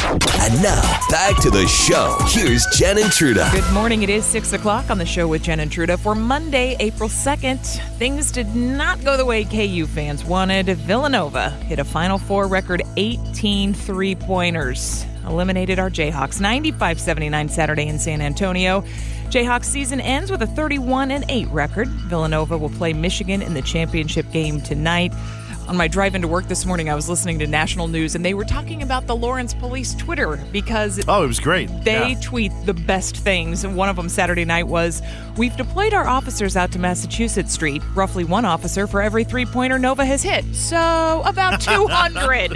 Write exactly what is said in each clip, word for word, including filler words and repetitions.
And now, back to the show. Here's Jen and Truda. Good morning. It is six o'clock on the show with Jen and Truda for Monday, April second. Things did not go the way K U fans wanted. Villanova hit a Final Four record eighteen three-pointers. Eliminated our Jayhawks ninety-five seventy-nine Saturday in San Antonio. Jayhawks season ends with a thirty-one and eight record. Villanova will play Michigan in the championship game tonight. On my drive into work this morning, I was listening to national news, and they were talking about the Lawrence Police Twitter because oh, it was great. They yeah. tweet the best things. And one of them Saturday night was, "We've deployed our officers out to Massachusetts Street. Roughly one officer for every three-pointer Nova has hit. So about two hundred."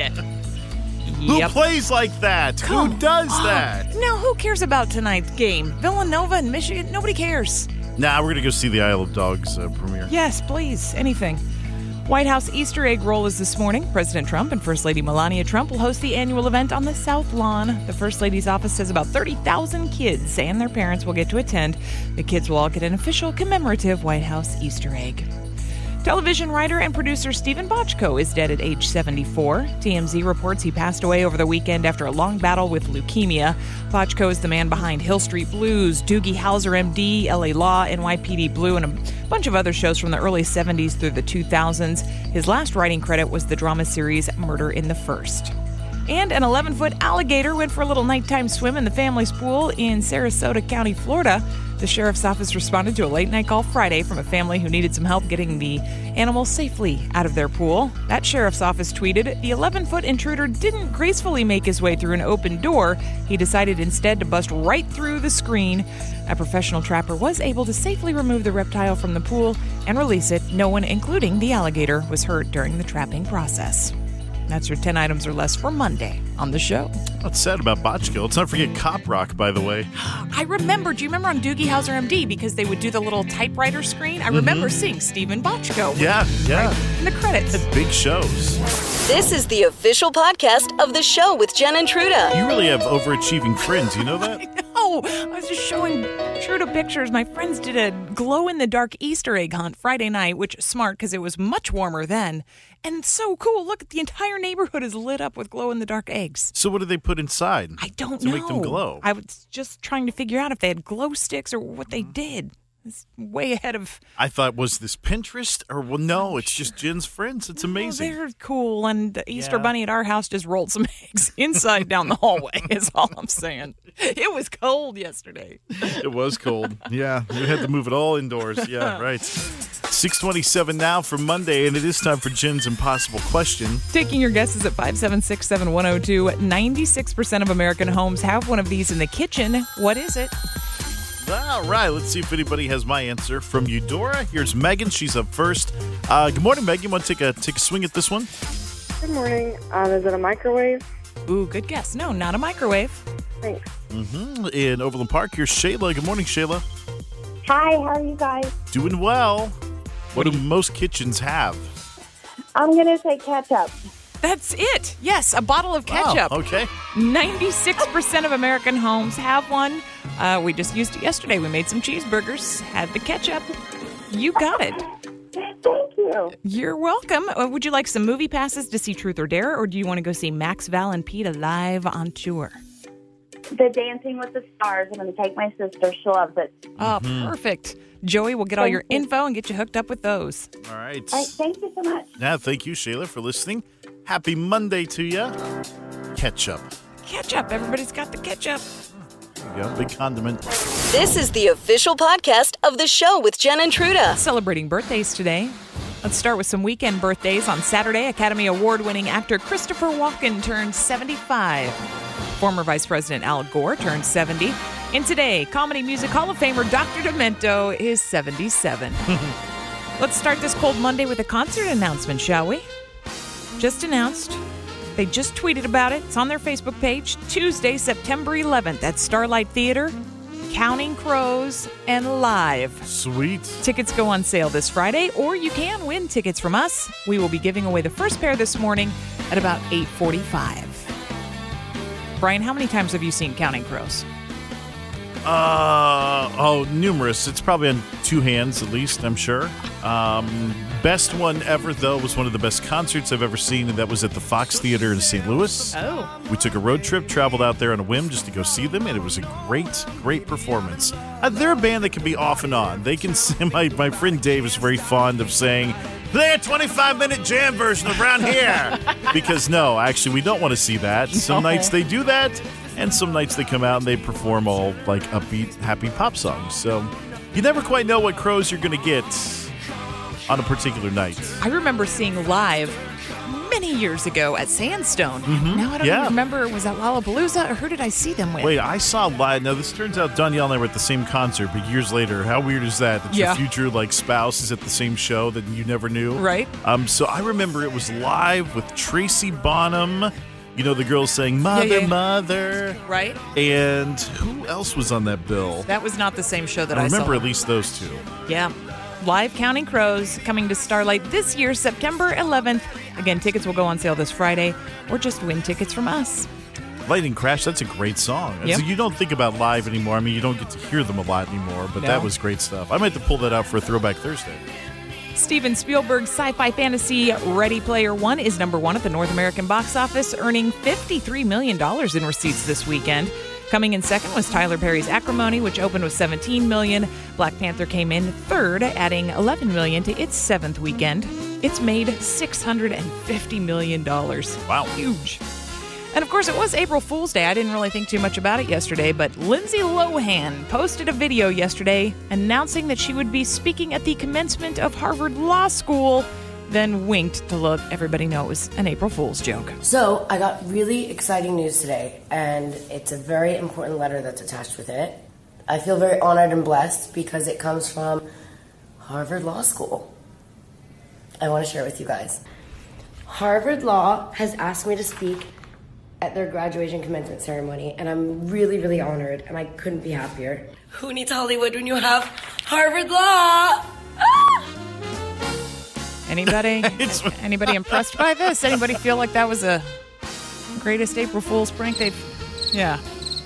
Who Yep. plays like that? Come Who does on. that? Now, who cares about tonight's game? Villanova and Michigan? Nobody cares. Nah, we're going to go see the Isle of Dogs uh, premiere. Yes, please. Anything. White House Easter egg roll is this morning. President Trump and First Lady Melania Trump will host the annual event on the South Lawn. The First Lady's office says about thirty thousand kids and their parents will get to attend. The kids will all get an official commemorative White House Easter egg. Television writer and producer Stephen Bochco is dead at age seventy-four. T M Z reports he passed away over the weekend after a long battle with leukemia. Bochco is the man behind Hill Street Blues, Doogie Howser, M D, L A Law, N Y P D Blue, and a bunch of other shows from the early seventies through the two thousands. His last writing credit was the drama series Murder in the First. And an eleven-foot alligator went for a little nighttime swim in the family's pool in Sarasota County, Florida. The sheriff's office responded to a late-night call Friday from a family who needed some help getting the animal safely out of their pool. That sheriff's office tweeted, "The eleven-foot intruder didn't gracefully make his way through an open door. He decided instead to bust right through the screen." A professional trapper was able to safely remove the reptile from the pool and release it. No one, including the alligator, was hurt during the trapping process. That's your ten items or less for Monday on the show. What's sad about Bochco? Let's not forget Cop Rock, by the way. I remember, do you remember on Doogie Howser M D, because they would do the little typewriter screen? I remember mm-hmm. seeing Stephen Bochco. Yeah, yeah. Right in the credits. Big shows. This is the official podcast of the show with Jen and Truda. You really have overachieving friends, you know that? I know. I was just showing Truda pictures. My friends did a glow-in-the-dark Easter egg hunt Friday night, which is smart because it was much warmer then. And so cool. Look, the entire neighborhood is lit up with glow-in-the-dark eggs. So what did they put inside? I don't to know. To make them glow? I was just trying to figure out if they had glow sticks or what they did. It's way ahead of... I thought, was this Pinterest? Or, well, no, it's just Jen's friends. It's amazing. Oh, they're cool. And the Easter yeah. Bunny at our house just rolled some eggs inside down the hallway, is all I'm saying. It was cold yesterday. It was cold. Yeah, we had to move it all indoors. Yeah, right. six twenty-seven now for Monday, and it is time for Jen's Impossible Question. Taking your guesses at five seven six, seven one zero two. ninety-six percent of American homes have one of these in the kitchen. What is it? All right, let's see if anybody has my answer. From Eudora, here's Megan. She's up first. Uh, good morning, Megan. You want to take a, take a swing at this one? Good morning. Um, is it a microwave? Ooh, good guess. No, not a microwave. Thanks. Mm-hmm. In Overland Park, here's Shayla. Good morning, Shayla. Hi, how are you guys? Doing well. What do most kitchens have? I'm going to say ketchup. That's it. Yes, a bottle of ketchup. Wow, okay. ninety-six percent of American homes have one. Uh, we just used it yesterday. We made some cheeseburgers, had the ketchup. You got it. Thank you. You're welcome. Uh, would you like some movie passes to see Truth or Dare, or do you want to go see Max, Val, and Pete live on tour? The Dancing with the Stars. I'm going to take my sister. She loves it. Oh, mm-hmm. Perfect. Joey will get all your info and get you hooked up with those. All right. All right. Thank you so much. Yeah, thank you, Shayla, for listening. Happy Monday to you. Ketchup. Ketchup. Everybody's got the ketchup. There you go. Big condiment. This is the official podcast of the show with Jen and Truda. Celebrating birthdays today. Let's start with some weekend birthdays. On Saturday, Academy Award-winning actor Christopher Walken turned seventy-five. Former Vice President Al Gore turned seventy. And today, Comedy Music Hall of Famer Doctor Demento is seventy-seven. Let's start this cold Monday with a concert announcement, shall we? Just announced. They just tweeted about it. It's on their Facebook page. Tuesday, September eleventh at Starlight Theater. Counting Crows and live. Sweet. Tickets go on sale this Friday, or you can win tickets from us. We will be giving away the first pair this morning at about eight forty-five. Brian, how many times have you seen Counting Crows? Uh, oh, numerous. It's probably on two hands at least, I'm sure. Um, best one ever, though, was one of the best concerts I've ever seen, and that was at the Fox Theater in Saint Louis. Oh. We took a road trip, traveled out there on a whim just to go see them, and it was a great, great performance. Uh, they're a band that can be off and on. They can. My, my friend Dave is very fond of saying, play a twenty-five minute jam version around here. Because, no, actually, we don't want to see that. Some No. nights they do that. And some nights they come out and they perform all like upbeat, happy pop songs. So you never quite know what crows you're going to get on a particular night. I remember seeing live many years ago at Sandstone. Mm-hmm. Now I don't Yeah. even remember, was that Lollapalooza or who did I see them with? Wait, I saw live. Now, this turns out Danielle and I were at the same concert, but years later. How weird is that? That Yeah. your future like spouse is at the same show that you never knew? Right. Um. So I remember it was live with Tracy Bonham. You know, the girl saying, Mother, Yeah, yeah. Mother. Right? And who else was on that bill? That was not the same show that I I, remember saw. at least those two. Yeah. Live Counting Crows coming to Starlight this year, September eleventh. Again, tickets will go on sale this Friday, or just win tickets from us. Lightning Crash, that's a great song. Yep. So you don't think about live anymore. I mean, you don't get to hear them a lot anymore, but No. that was great stuff. I might have to pull that out for a Throwback Thursday. Steven Spielberg's sci-fi fantasy Ready Player One is number one at the North American box office, earning fifty-three million dollars in receipts this weekend. Coming in second was Tyler Perry's Acrimony, which opened with seventeen million dollars. Black Panther came in third, adding eleven million dollars to its seventh weekend. It's made six hundred fifty million dollars. Wow. Huge. And of course, it was April Fool's Day. I didn't really think too much about it yesterday, but Lindsay Lohan posted a video yesterday announcing that she would be speaking at the commencement of Harvard Law School, then winked to let everybody know it was an April Fool's joke. So, I got really exciting news today, and it's a very important letter that's attached with it. I feel very honored and blessed because it comes from Harvard Law School. I want to share it with you guys. Harvard Law has asked me to speak at their graduation commencement ceremony, and I'm really, really honored, and I couldn't be happier. Who needs Hollywood when you have Harvard Law? Ah! Anybody? anybody impressed by this? Anybody feel like that was a greatest April Fool's prank they've... Yeah.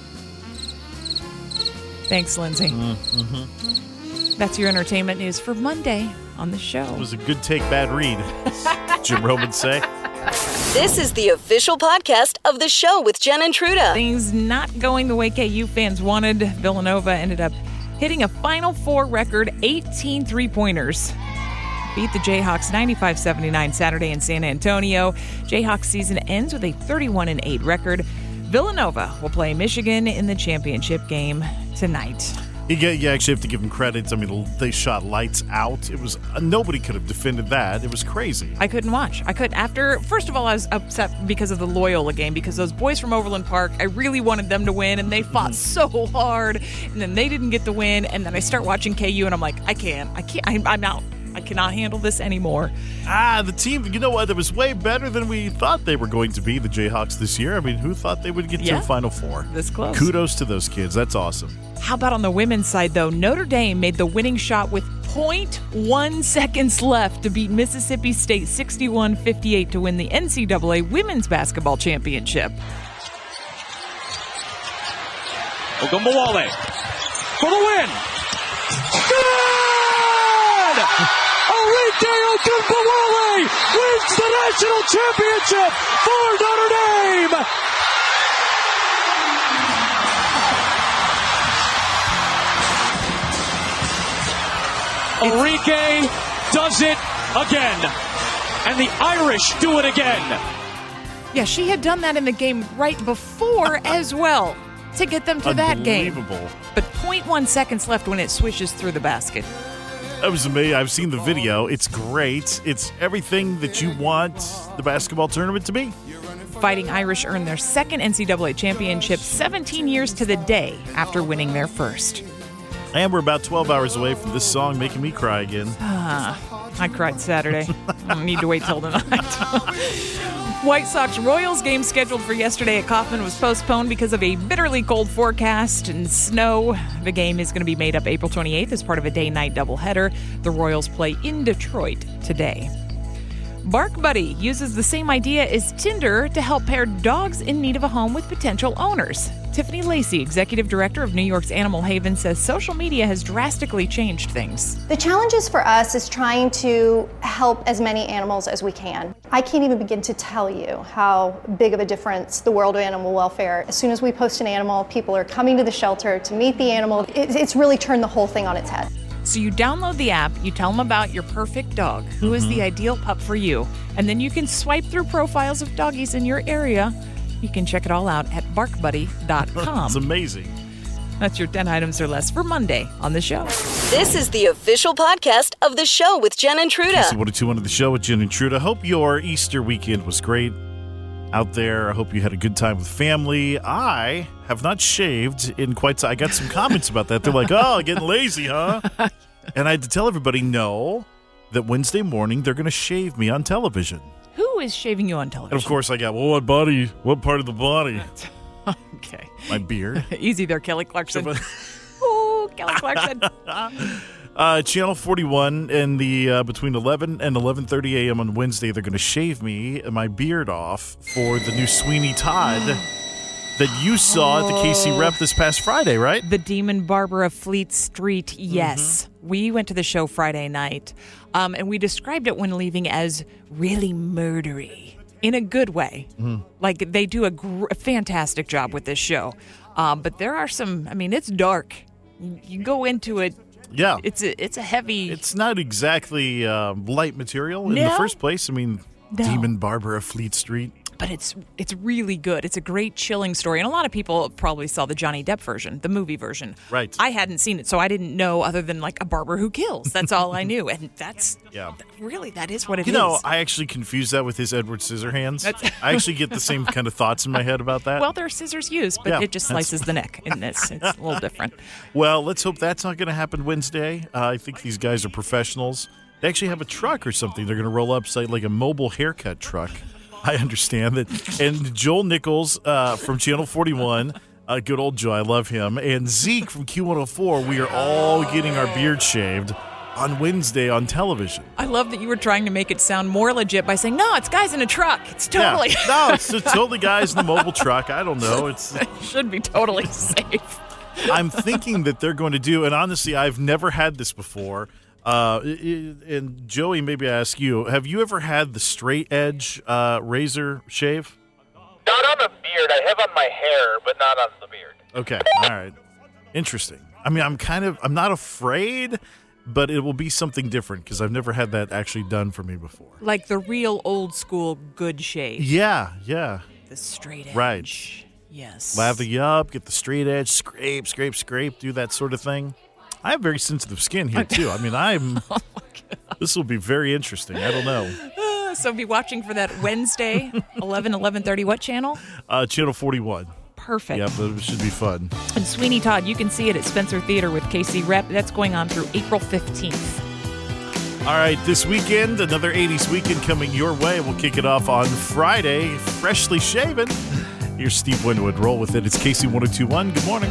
Thanks, Lindsay. Mm-hmm. That's your entertainment news for Monday on the show. It was a good take, bad read, Jim Roman say. This is the official podcast of the show with Jen and Truda. Things not going the way K U fans wanted. Villanova ended up hitting a Final Four record eighteen three-pointers. Beat the Jayhawks ninety-five seventy-nine Saturday in San Antonio. Jayhawks season ends with a thirty-one and eight record. Villanova will play Michigan in the championship game tonight. You, get, you actually have to give them credit. I mean, they shot lights out. It was uh, nobody could have defended that. It was crazy. I couldn't watch. I could after. First of all, I was upset because of the Loyola game because those boys from Overland Park, I really wanted them to win, and they fought so hard, and then they didn't get the win. And then I start watching K U, and I'm like, I can't. I can't. I'm, I'm out. I cannot handle this anymore. Ah, the team, you know what? It was way better than we thought they were going to be, the Jayhawks this year. I mean, who thought they would get Yeah. to the Final Four? This close. Kudos to those kids. That's awesome. How about on the women's side, though? Notre Dame made the winning shot with zero point one seconds left to beat Mississippi State sixty-one fifty-eight to win the N C double A Women's Basketball Championship. Ogunbowale for the win. Good! Arike Ogunbowale wins the national championship for Notre Dame. Arike does it again, and the Irish do it again. Yeah, she had done that in the game right before as well to get them to that game. Unbelievable. But zero point one seconds left when it swishes through the basket. That was amazing. I've seen the video. It's great. It's everything that you want the basketball tournament to be. Fighting Irish earned their second N C double A championship seventeen years to the day after winning their first. And we're about twelve hours away from this song making me cry again. I cried Saturday. I don't need to wait till tonight. White Sox Royals game scheduled for yesterday at Kauffman was postponed because of a bitterly cold forecast and snow. The game is going to be made up April twenty-eighth as part of a day-night doubleheader. The Royals play in Detroit today. Bark Buddy uses the same idea as Tinder to help pair dogs in need of a home with potential owners. Tiffany Lacey, executive director of New York's Animal Haven, says social media has drastically changed things. The challenges for us is trying to help as many animals as we can. I can't even begin to tell you how big of a difference the world of animal welfare. As soon as we post an animal, people are coming to the shelter to meet the animal. It, it's really turned the whole thing on its head. So you download the app, you tell them about your perfect dog, who is the ideal pup for you, and then you can swipe through profiles of doggies in your area. You can check it all out at bark buddy dot com. It's amazing. That's your ten items or less for Monday on the show. This is the official podcast of the show with Jen and Truda. Casey one oh two one of the show with Jen and Truda. Hope your Easter weekend was great out there. I hope you had a good time with family. I have not shaved in quite some I got some comments about that. They're like, oh, getting lazy, huh? And I had to tell everybody, no, that Wednesday morning they're going to shave me on television. Who is shaving you on television? And of course I got, well, what body? What part of the body? Okay. My beard. Easy there, Kelly Clarkson. Ooh, Kelly Clarkson. Uh, Channel forty-one and the uh, between eleven and eleven thirty a.m. on Wednesday, they're going to shave me and my beard off for the new Sweeney Todd that you saw at the K C Rep this past Friday, right? The Demon Barber of Fleet Street, yes. Mm-hmm. We went to the show Friday night, um, and we described it when leaving as really murdery, in a good way. Mm-hmm. Like, they do a, gr- a fantastic job with this show. Um, but there are some, I mean, it's dark. You, you go into it. Yeah. It's a, it's a heavy... It's not exactly uh, light material in no. the first place. I mean, no. Demon Barber of Fleet Street. But it's it's really good. It's a great chilling story. And a lot of people probably saw the Johnny Depp version, the movie version. Right. I hadn't seen it, so I didn't know other than like a barber who kills. That's all I knew. And that's, yeah. really, that is what it you is. You know, I actually confuse that with his Edward Scissorhands. I actually get the same kind of thoughts in my head about that. Well, there are scissors used, but yeah, it just slices the neck. And it's, it's a little different. Well, let's hope that's not going to happen Wednesday. Uh, I think these guys are professionals. They actually have a truck or something. They're going to roll up, say, like a mobile haircut truck. I understand that. And Joel Nichols uh, from Channel forty-one, uh, good old Joe, I love him, and Zeke from Q one oh four, we are all getting our beard shaved on Wednesday on television. I love that you were trying to make it sound more legit by saying, no, it's guys in a truck. It's totally. Yeah. No, it's totally guys in the mobile truck. I don't know. It's It should be totally safe. I'm thinking that they're going to do, and honestly, I've never had this before. Uh, and Joey, maybe I ask you, have you ever had the straight edge uh, razor shave? Not on the beard. I have on my hair, but not on the beard. Okay. All right. Interesting. I mean, I'm kind of, I'm not afraid, but it will be something different because I've never had that actually done for me before. Like the real old school good shave. Yeah, yeah. The straight edge. Right. Yes. Lather you up, get the straight edge, scrape, scrape, scrape, do that sort of thing. I have very sensitive skin here, too. I mean, I'm... oh this will be very interesting. I don't know. Uh, so be watching for that Wednesday, eleven, eleven thirty. What channel? Uh, channel forty-one. Perfect. Yeah, but it should be fun. And Sweeney Todd, you can see it at Spencer Theater with K C Rep. That's going on through April fifteenth. All right, this weekend, another eighties weekend coming your way. We'll kick it off on Friday, freshly shaven. Here's Steve Winwood. Roll with it. It's K C one oh two one. Good morning.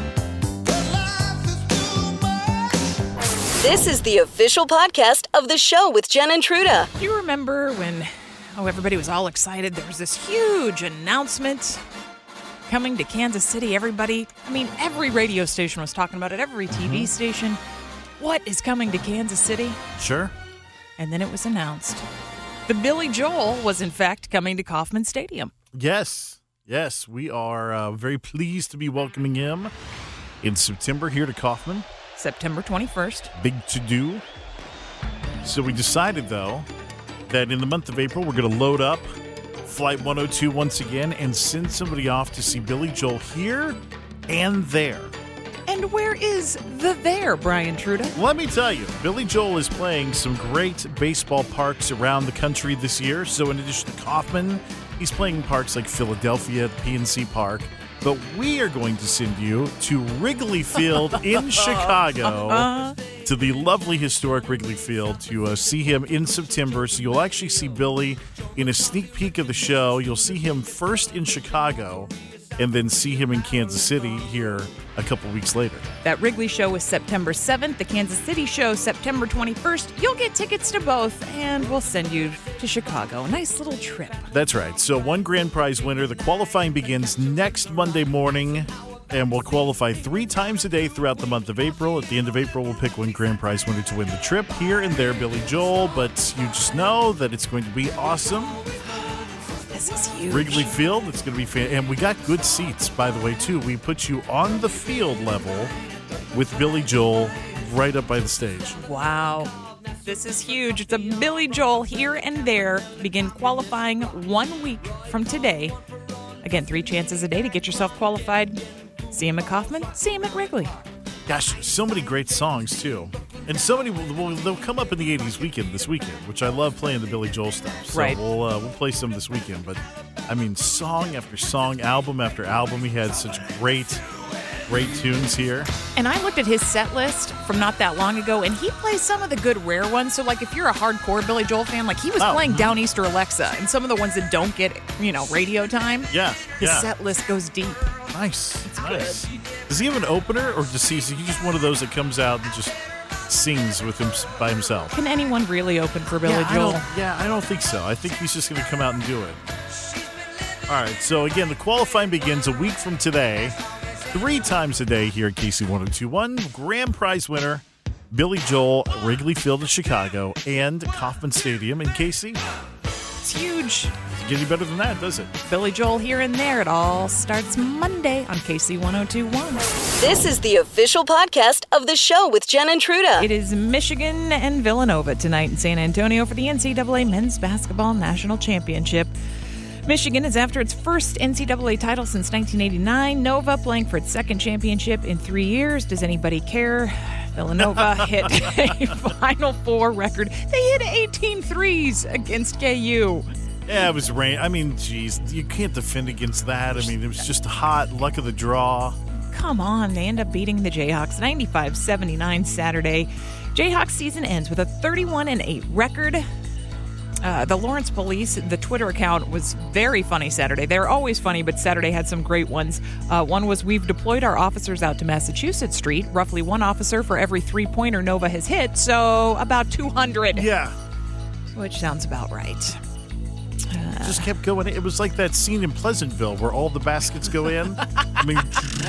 This is the official podcast of the show with Jen and Truda. Do you remember when, oh, everybody was all excited? There was this huge announcement coming to Kansas City. Everybody, I mean, every radio station was talking about it, every T V mm-hmm. station. What is coming to Kansas City? Sure. And then it was announced. The Billy Joel was, in fact, coming to Kauffman Stadium. Yes. Yes, we are uh, very pleased to be welcoming him in September here to Kauffman. September twenty-first. Big to-do. So we decided, though, that in the month of April, we're going to load up Flight one oh two once again and send somebody off to see Billy Joel here and there. And where is the there, Brian Truda? Let me tell you, Billy Joel is playing some great baseball parks around the country this year. So in addition to Kauffman, he's playing in parks like Philadelphia, P N C Park. But we are going to send you to Wrigley Field in Chicago, to the lovely historic Wrigley Field, to uh, see him in September. So you'll actually see Billy in a sneak peek of the show. You'll see him first in Chicago, and then see him in Kansas City here a couple weeks later. That Wrigley show is September seventh, the Kansas City show September twenty-first. You'll get tickets to both, and we'll send you to Chicago. A nice little trip. That's right. So one grand prize winner. The qualifying begins next Monday morning, and we'll qualify three times a day throughout the month of April. At the end of April, we'll pick one grand prize winner to win the trip. Here and there, Billy Joel, but you just know that it's going to be awesome. This is huge. Wrigley Field, it's going to be fan- and we got good seats, by the way, too. We put you on the field level with Billy Joel right up by the stage. Wow. This is huge. It's a Billy Joel Here and There. Begin qualifying one week from today. Again, three chances a day to get yourself qualified. See him at Kaufman, see him at Wrigley. Gosh, so many great songs, too. And so many, will they'll come up in the eighties weekend this weekend, which I love playing the Billy Joel stuff. So right. we'll, uh, we'll play some this weekend. But, I mean, song after song, album after album, he had such great, great tunes here. And I looked at his set list from not that long ago, and he plays some of the good rare ones. So, like, if you're a hardcore Billy Joel fan, like, he was oh. playing Downeaster Alexa, and some of the ones that don't get, you know, radio time. Yeah, His yeah. set list goes deep. Nice. It's nice. good. Does he have an opener, or does he, is he just one of those that comes out and just sings with him by himself? Can anyone really open for Billy yeah, Joel? I don't, yeah, I don't think so. I think he's just going to come out and do it. All right, so again, the qualifying begins a week from today, three times a day here at K C ten twenty-one. Grand prize winner, Billy Joel, Wrigley Field in Chicago, and Kauffman Stadium in K C. It's huge. Doesn't get any better than that, does it? Billy Joel Here and There. It all starts Monday on K C ten twenty-one. This is the official podcast of the show with Jen and Truda. It is Michigan and Villanova tonight in San Antonio for the N C double A Men's Basketball National Championship. Michigan is after its first N C double A title since nineteen eighty-nine. Nova playing for its second championship in three years. Does anybody care? Villanova hit a Final Four record. They hit eighteen threes against K U. Yeah, it was rain. I mean, geez, you can't defend against that. I mean, it was just hot, luck of the draw. Come on, they end up beating the Jayhawks ninety-five seventy-nine Saturday. Jayhawks season ends with a thirty-one and eight record. Uh, the Lawrence Police, the Twitter account, was very funny Saturday. They're always funny, but Saturday had some great ones. Uh, one was, we've deployed our officers out to Massachusetts Street. Roughly one officer for every three-pointer Nova has hit, so about two hundred. Yeah. Which sounds about right. Uh, Just kept going. It was like that scene in Pleasantville where all the baskets go in. I mean,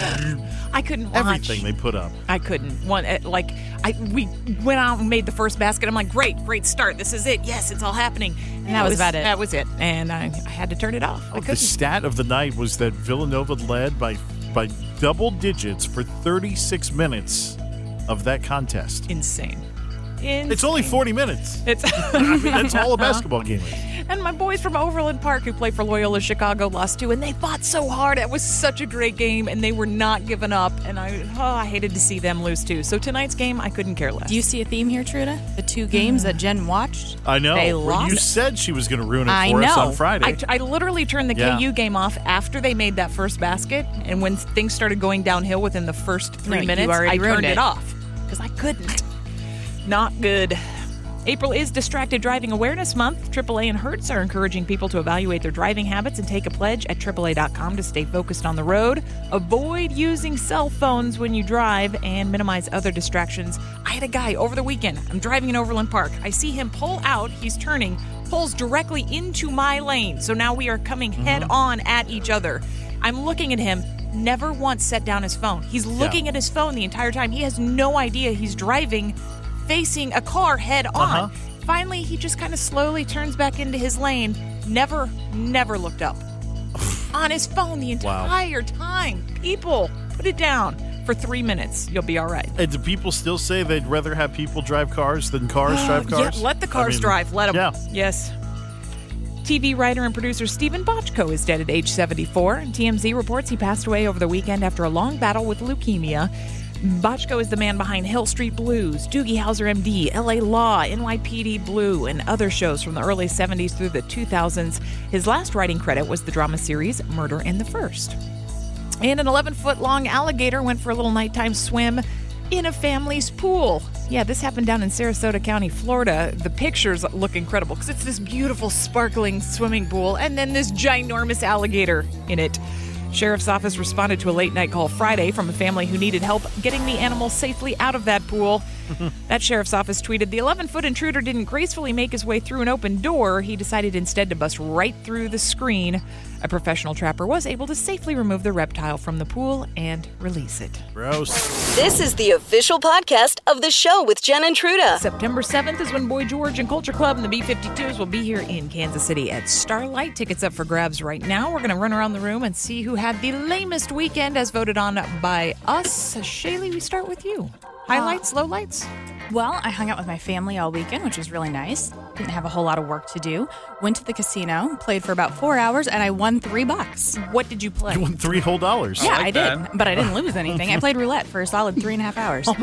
I couldn't watch. Everything they put up. I couldn't. One uh, like I we went out and made the first basket. I'm like, great, great start. This is it. Yes, it's all happening. And that was about it. That was it. And I, I had to turn it off. I Oh, the stat of the night was that Villanova led by by double digits for thirty-six minutes of that contest. Insane. Insane. It's only forty minutes. It's I mean, that's all a basketball game is. And my boys from Overland Park who play for Loyola Chicago lost too, and they fought so hard. It was such a great game, and they were not giving up. And I, oh, I hated to see them lose too. So tonight's game, I couldn't care less. Do you see a theme here, Truda? The two games that Jen watched. I know. They Well, lost. you said she was going to ruin it I for us know. on Friday. I, I literally turned the Yeah. K U game off after they made that first basket, and when things started going downhill within the first three No, you minutes, already I turned ruined it. it. off because I couldn't. Not good. April is Distracted Driving Awareness Month. triple A and Hertz are encouraging people to evaluate their driving habits and take a pledge at triple A dot com to stay focused on the road. Avoid using cell phones when you drive and minimize other distractions. I had a guy over the weekend. I'm driving in Overland Park. I see him pull out. He's turning, pulls directly into my lane. So now we are coming Mm-hmm. head on at each other. I'm looking at him. Never once set down his phone. He's looking Yeah. at his phone the entire time. He has no idea he's driving facing a car head on. Uh-huh. Finally, he just kind of slowly turns back into his lane. Never, never looked up. On his phone the entire time. People, put it down for three minutes. You'll be all right. And do people still say they'd rather have people drive cars than cars drive cars? Yeah, let the cars I mean, drive. Let them. Yeah. Yes. T V writer and producer Stephen Bochco is dead at age seventy-four. T M Z reports he passed away over the weekend after a long battle with leukemia. Bochco is the man behind Hill Street Blues, Doogie Howser M D, L A Law, N Y P D Blue, and other shows from the early seventies through the two thousands. His last writing credit was the drama series Murder in the First. And an eleven-foot-long alligator went for a little nighttime swim in a family's pool. Yeah, this happened down in Sarasota County, Florida. The pictures look incredible because it's this beautiful, sparkling swimming pool and then this ginormous alligator in it. Sheriff's office responded to a late-night call Friday from a family who needed help getting the animal safely out of that pool. That sheriff's office tweeted, the eleven-foot intruder didn't gracefully make his way through an open door. He decided instead to bust right through the screen. A professional trapper was able to safely remove the reptile from the pool and release it. Gross. This is the official podcast of the show with Jen and Truda. September seventh is when Boy George and Culture Club and the B fifty-twos will be here in Kansas City at Starlight. Tickets up for grabs right now. We're going to run around the room and see who had the lamest weekend as voted on by us. Shaylee, we start with you. Highlights, lowlights? Well, I hung out with my family all weekend, which was really nice. Didn't have a whole lot of work to do. Went to the casino, played for about four hours, and I won three bucks. What did you play? You won three whole dollars. Yeah, I like I, that. did, but I didn't lose anything. I played roulette for a solid three and a half hours. Oh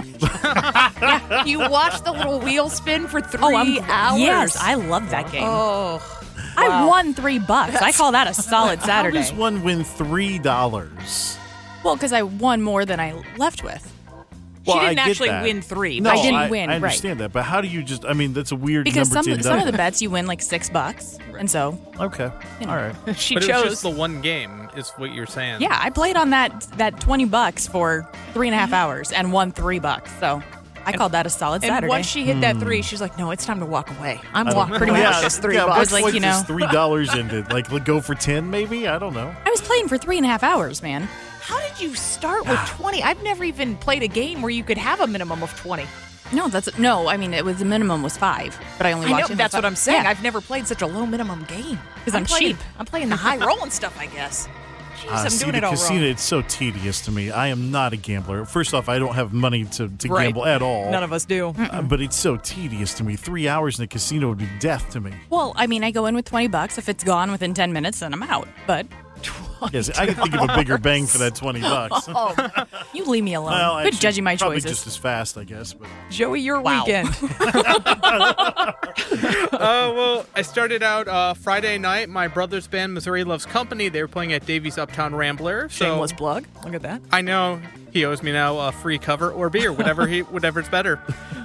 yeah, you watched the little wheel spin for three oh, I'm, hours? Yes, I love that game. Oh, I wow. won three bucks. I call that a solid Saturday. How does one win three dollars? Well, because I won more than I left with. Well, she didn't I get actually that. win three. No, I didn't I, win, I right. understand that, but how do you just? I mean, that's a weird Because number some to end some up of the bets you win like six bucks, and so Okay, you know. all right. She but it chose. was just the one game, is what you're saying. yeah, I played on that that twenty bucks for three and a half hours and won three bucks. So I called that a solid and Saturday. once she hit that three, she's like, no, it's time to walk away. I'm I don't- walking pretty much yeah, just three yeah, bucks. I was what like, point you does know. three dollars into like let go for ten, maybe? I don't know. I was playing for three and a half hours, man. How did you start with twenty? I've never even played a game where you could have a minimum of twenty. No, that's no. I mean, it was the minimum was five, but I only I watched know, it for that's five. what I'm saying. Yeah. I've never played such a low minimum game. 'Cause I'm playing- cheap. I'm playing the high rolling stuff, I guess. Jeez, Uh, I'm see, doing the it all casino, wrong. it's so tedious to me. I am not a gambler. First off, I don't have money to, to Right. gamble at all. None of us do. Uh, but it's so tedious to me. Three hours in a casino would be death to me. Well, I mean, I go in with twenty bucks. If it's gone within ten minutes, then I'm out. But Yes, I can think of a bigger bang for that twenty bucks. oh, you leave me alone. Well, Good actually, judging my probably choices. just as fast, I guess. But Joey, your Wow. weekend. Oh, well, I started out uh, Friday night. My brother's band, Missouri Loves Company, they were playing at Davies Uptown Rambler. So Shameless plug. Look at that. I know he owes me now a free cover or beer, whatever he, whatever's better.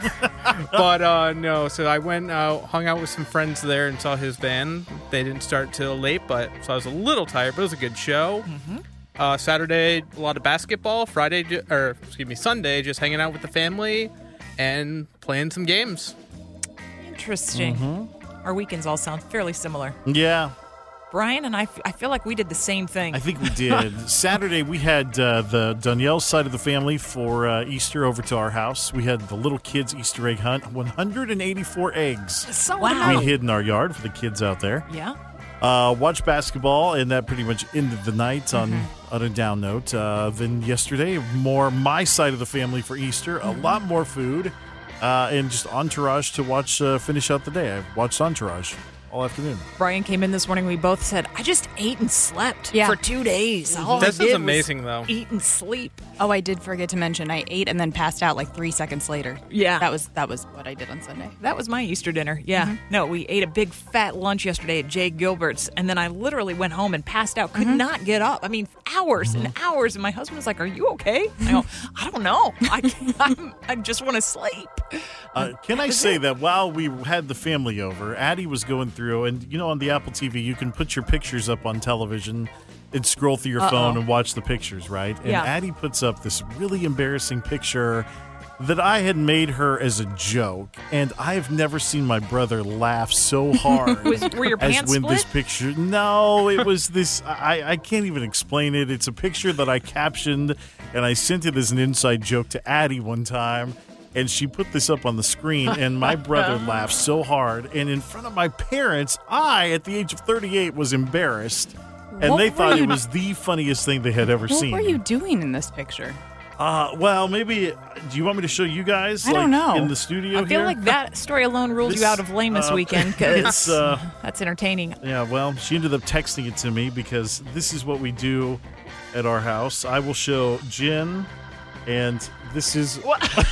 But uh, no, so I went out, hung out with some friends there, and saw his band. They didn't start till late, but so I was a little tired, but it was a good show. Mm-hmm. Uh, Saturday, a lot of basketball. Friday, ju- or excuse me, Sunday, just hanging out with the family and playing some games. Interesting. Mm-hmm. Our weekends all sound fairly similar. yeah, Brian and I, f- I feel like we did the same thing. I think we did. Saturday, we had uh, the Danielle side of the family for uh, Easter over to our house. We had the little kids' Easter egg hunt. one hundred eighty-four eggs. So Wow. We hid in our yard for the kids out there. Yeah. Uh, watched basketball, and that pretty much ended the night on, Mm-hmm. on a down note. Uh, then yesterday, more my side of the family for Easter. Mm-hmm. A lot more food, uh, and just Entourage to watch uh, finish out the day. I watched Entourage all afternoon. Brian came in this morning. We both said, I just ate and slept Yeah. for two days. All This I is did amazing, was though. Eat and sleep. Oh, I did forget to mention I ate and then passed out like three seconds later. Yeah. that was that was what I did on Sunday. That was my Easter dinner. Yeah. Mm-hmm. No, we ate a big fat lunch yesterday at Jay Gilbert's, and then I literally went home and passed out. Could Mm-hmm. not get up. I mean, hours and hours. And my husband was like, "Are you okay?" I go, "I don't know. I I'm, I just want to sleep." Uh, can I say that while we had the family over, Addie was going through, and you know, on the Apple T V, you can put your pictures up on television and scroll through your Uh-oh. phone and watch the pictures, right? And Yeah. Addie puts up this really embarrassing picture that I had made her as a joke, and I've never seen my brother laugh so hard Was, were your as pants when split? this picture. No, it was this. I, I can't even explain it. It's a picture that I captioned, and I sent it as an inside joke to Addie one time. And she put this up on the screen, and my brother laughed so hard. And in front of my parents, I, at the age of thirty-eight, was embarrassed. And What they were thought you- it was the funniest thing they had ever What seen. were you doing in this picture? Uh, well, maybe. Do you want me to show you guys? I don't like, know. In the studio I feel here? like that story alone rules This- you out of lamest uh, weekend it's, because uh, that's entertaining. Yeah, well, she ended up texting it to me because this is what we do at our house. I will show Jen, and this is.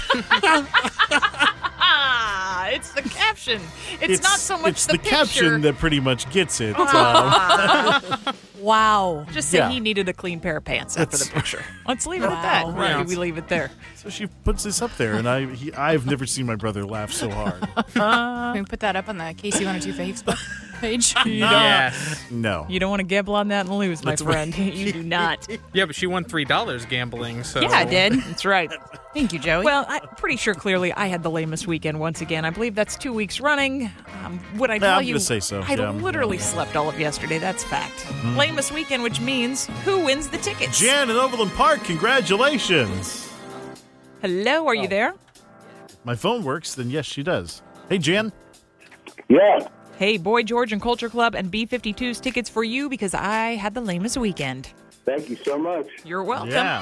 Ah, it's the caption. It's, not so much it's the, the, picture. caption that pretty much gets it. Um, Wow. Just say Yeah. he needed a clean pair of pants after the It's- picture. Let's leave it at that. Wow. Right, Yeah. we leave it there. so she puts this up there, and I he, I've never seen my brother laugh so hard. Can we put that up on the K C one oh two Facebook? Page. You don't, Yes. No. you don't want to gamble on that and lose, my That's friend. right. You do not. Yeah, but she won three dollars gambling. So Yeah, I did. That's right. Thank you, Joey. Well, I'm pretty sure clearly I had the lamest weekend once again. I believe that's two weeks running. Um, would I tell I'm you? gonna say so, I yeah. literally slept all of yesterday. That's fact. Mm-hmm. Lamest weekend, which means who wins the tickets? Jan in Overland Park, congratulations. Hello, are you there? My phone works, then yes, she does. Hey, Jan. Yeah. Hey, Boy George and Culture Club and B fifty-two's tickets for you because I had the lamest weekend. Thank you so much. You're welcome. Yeah.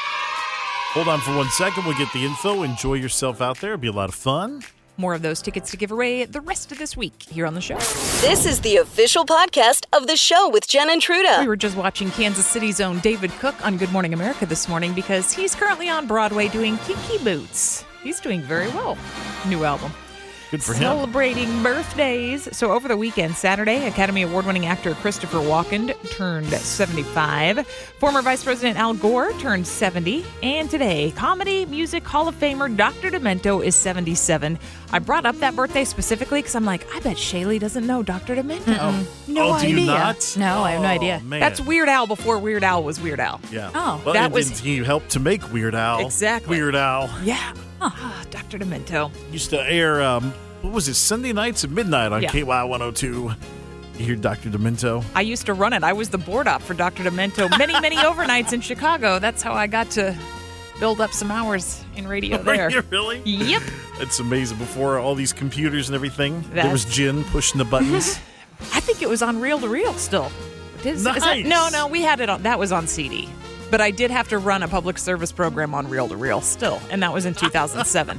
Hold on for one second. We'll get the info. Enjoy yourself out there. It'll be a lot of fun. More of those tickets to give away the rest of this week here on the show. This is the official podcast of the show with Jen and Truda. We were just watching Kansas City's own David Cook on Good Morning America this morning because he's currently on Broadway doing Kinky Boots. He's doing very well. New album. Good for him. Celebrating birthdays. So over the weekend, Saturday, Academy Award-winning actor Christopher Walken turned seventy-five. Former Vice President Al Gore turned seventy. And today, Comedy Music Hall of Famer Doctor Demento is seventy-seven. I brought up that birthday specifically because I'm like, I bet Shaylee doesn't know Doctor Demento. Mm-mm. No oh, idea. do you not? No, I have no Oh, idea. Man. That's Weird Al before Weird Al was Weird Al. Yeah. Oh, well, that and, was- and he helped to make Weird Al. Exactly. Weird Al. Yeah. Ah, Doctor Demento. Used to air, um, what was it, Sunday nights at midnight on Yeah. K Y one oh two. You hear Doctor Demento? I used to run it. I was the board op for Doctor Demento many, many overnights in Chicago. That's how I got to build up some hours in radio there. Are you really? Yep. It's amazing. Before all these computers and everything, there That's- was Jen pushing the buttons. I think it was on reel to reel still. Is, is that- Nice. no, no, we had it on. That was on C D. But I did have to run a public service program on reel to reel still, and that was in two thousand seven.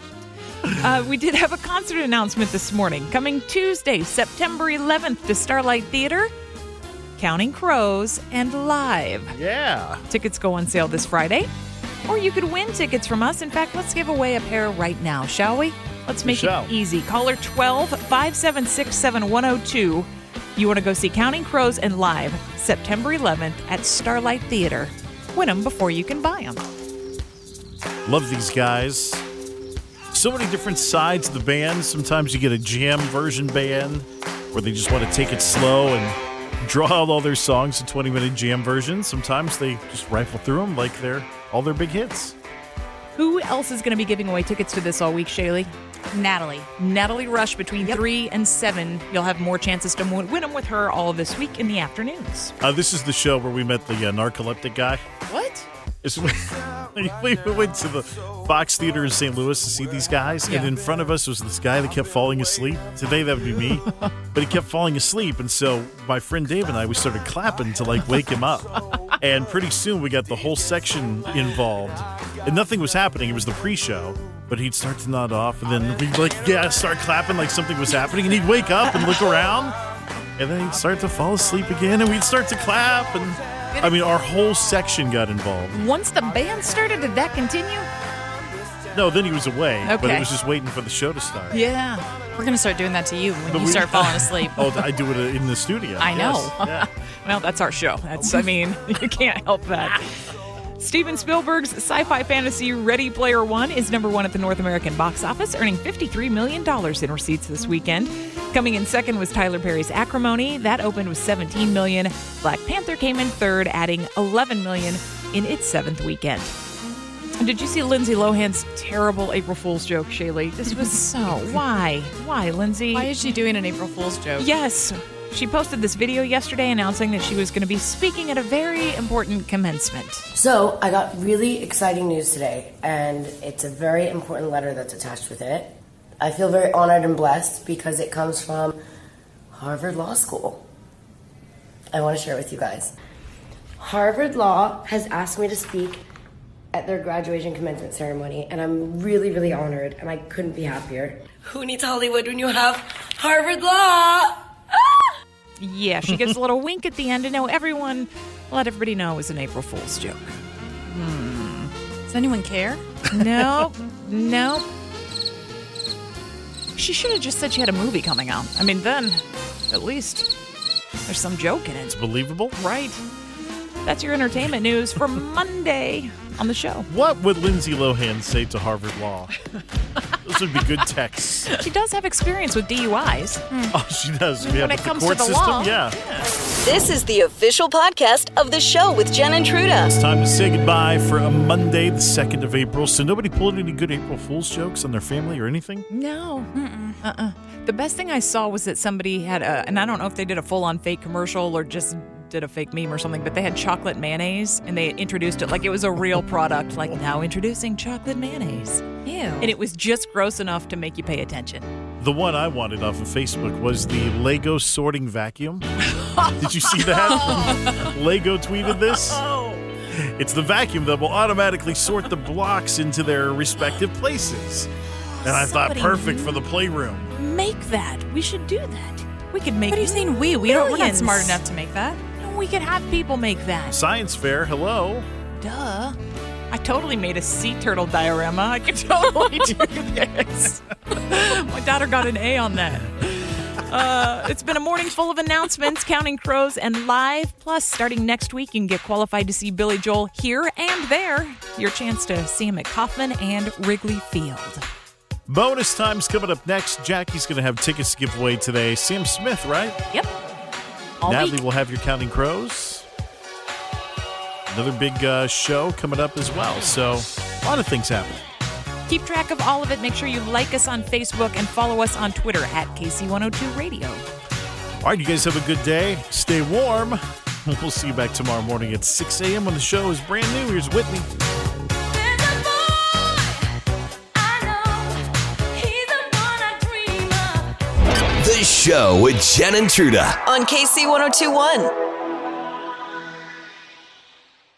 Uh, we did have a concert announcement this morning. Coming Tuesday, September eleventh to Starlight Theater, Counting Crows and Live. Yeah. Tickets go on sale this Friday. Or you could win tickets from us. In fact, let's give away a pair right now, shall we? Let's make shall. it easy. Caller twelve, five seven six, seven one oh two. You want to go see Counting Crows and Live, September eleventh at Starlight Theater. Win them before you can buy them. Love these guys. So many different sides of the band. Sometimes you get a jam version band where they just want to take it slow and draw out all their songs in twenty-minute jam versions. Sometimes they just rifle through them like they're all their big hits. Who else is going to be giving away tickets to this all week, Shaylee? Natalie. Natalie Rush between three and seven. You'll have more chances to win them with her all this week in the afternoons. Uh, this is the show where we met the uh, narcoleptic guy. What? It's, we went to the Fox Theater in Saint Louis to see these guys, Yeah. and in front of us was this guy that kept falling asleep. Today that would be me, but he kept falling asleep, and so my friend Dave and I, we started clapping to like wake him up. And pretty soon we got the whole section involved, and nothing was happening. It was the pre-show, but he'd start to nod off, and then we'd like yeah start clapping like something was happening, and he'd wake up and look around, and then he'd start to fall asleep again, and we'd start to clap, and I mean our whole section got involved. Once the band started, did that continue? No, then he was away, but Okay. it was just waiting for the show to start. Yeah. We're going to start doing that to you when But you we- start falling asleep. Oh, I do it in the studio. I know. Yes, yeah. Well, that's our show. That's, I mean, you can't help that. Steven Spielberg's sci-fi fantasy Ready Player One is number one at the North American box office, earning fifty-three million dollars in receipts this weekend. Coming in second was Tyler Perry's Acrimony. That opened with seventeen million dollars. Black Panther came in third, adding eleven million dollars in its seventh weekend. Did you see Lindsay Lohan's terrible April Fool's joke, Shaylee? This was so... Why? Why, Lindsay? Why is she doing an April Fool's joke? Yes. She posted this video yesterday announcing that she was going to be speaking at a very important commencement. So, I got really exciting news today, and it's a very important letter that's attached with it. I feel very honored and blessed because it comes from Harvard Law School. I want to share it with you guys. Harvard Law has asked me to speak at their graduation commencement ceremony, and I'm really, really honored, and I couldn't be happier. Who needs Hollywood when you have Harvard Law? Yeah, she gives a little wink at the end to know everyone, let everybody know it was an April Fool's joke. Does anyone care? Nope, nope. She should have just said she had a movie coming out. I mean, then, at least, there's some joke in it. It's believable. Right. That's your entertainment news for Monday on the show. What would Lindsay Lohan say to Harvard Law? Those would be good texts. She does have experience with D U Is. Mm. Oh, she does. Yeah, when it the comes court to the system, law. Yeah. This is the official podcast of the show with Jen and Truda. It's time to say goodbye for a Monday, the second of April. So nobody pulled any good April Fool's jokes on their family or anything? No. Mm-mm. Uh-uh. The best thing I saw was that somebody had a, and I don't know if they did a full-on fake commercial or just did a fake meme or something, but they had chocolate mayonnaise and they introduced it like it was a real product, like now introducing chocolate mayonnaise. Ew. And it was just gross enough to make you pay attention. The one I wanted off of Facebook was the Lego sorting vacuum. Did you see that? Lego tweeted this. It's the vacuum that will automatically sort the blocks into their respective places. And I thought, Somebody perfect for the playroom. Make that. We should do that. We could make What are you saying we? We don't, we're not millions. smart enough to make that. No, we could have people make that. Science fair, hello. Duh. I totally made a sea turtle diorama. I could totally do this. My daughter got an A on that. Uh, it's been a morning full of announcements, Counting Crows, and live. Plus, starting next week, you can get qualified to see Billy Joel here and there. Your chance to see him at Kauffman and Wrigley Field. Bonus time's coming up next. Jackie's going to have tickets to give away today. Sam Smith, right? Yep. All Natalie week. will have your Counting Crows. Another big uh, show coming up as well. So, a lot of things happening. Keep track of all of it. Make sure you like us on Facebook and follow us on Twitter at K C one oh two Radio. All right, you guys have a good day. Stay warm. We'll see you back tomorrow morning at six a.m. when the show is brand new. Here's Whitney. The show with Jen and Truda On K C one oh two one.